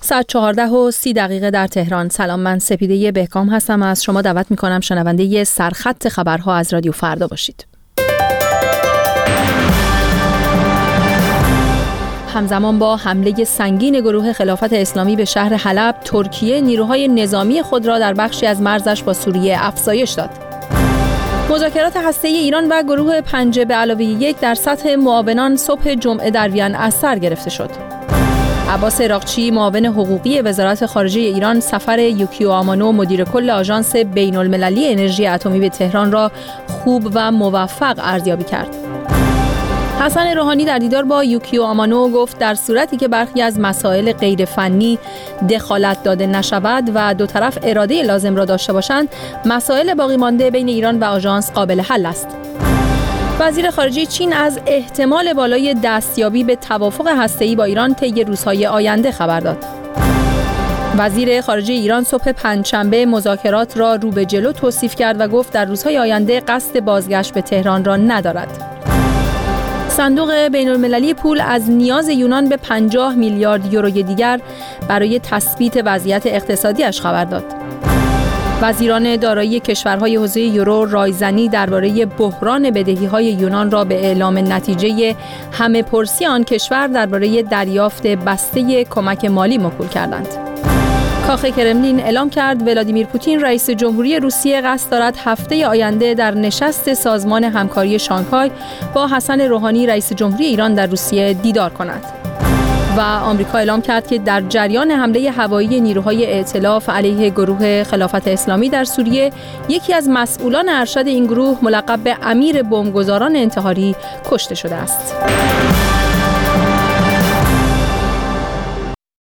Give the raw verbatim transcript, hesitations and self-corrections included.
ساعت چهارده و سی دقیقه در تهران. سلام، من سپیده بهکام هستم. از شما دعوت میکنم شنونده سرخط خبرها از رادیو فردا باشید. همزمان با حمله سنگین گروه خلافت اسلامی به شهر حلب، ترکیه نیروهای نظامی خود را در بخشی از مرزش با سوریه افزایش داد. مذاکرات هسته‌ای ایران و گروه پنجه به علاوه یک در سطح معاونان صبح جمعه در وین از سر گرفته شد. عباس عراقچی، معاون حقوقی وزارت خارجه ایران، سفر یوکیو آمانو مدیر کل آژانس بین‌المللی انرژی اتمی به تهران را خوب و موفق ارزیابی کرد. حسن روحانی در دیدار با یوکیو آمانو گفت در صورتی که برخی از مسائل غیر فنی دخالت داده نشود و دو طرف اراده لازم را داشته باشند، مسائل باقی مانده بین ایران و آژانس قابل حل است. وزیر خارجه چین از احتمال بالای دستیابی به توافق هسته‌ای با ایران طی روزهای آینده خبر داد. وزیر خارجه ایران صبح پنجشنبه مذاکرات را رو به جلو توصیف کرد و گفت در روزهای آینده قصد بازگشت به تهران را ندارد. صندوق بین‌المللی پول از نیاز یونان به پنجاه میلیارد یوروی دیگر برای تثبیت وضعیت اقتصادیش خبر داد. وزیران دارایی کشورهای حوزه یورو رایزنی درباره بحران بدهی‌های یونان را به اعلام نتیجه همه پرسی آن کشور درباره دریافت بسته کمک مالی موکول کردند. کاخ کرملین اعلام کرد ولادیمیر پوتین رئیس جمهوری روسیه قصد دارد هفته آینده در نشست سازمان همکاری شانگهای با حسن روحانی رئیس جمهوری ایران در روسیه دیدار کند. و آمریکا اعلام کرد که در جریان حمله هوایی نیروهای ائتلاف علیه گروه خلافت اسلامی در سوریه، یکی از مسئولان ارشد این گروه ملقب به امیر بمبگذاران انتحاری کشته شده است.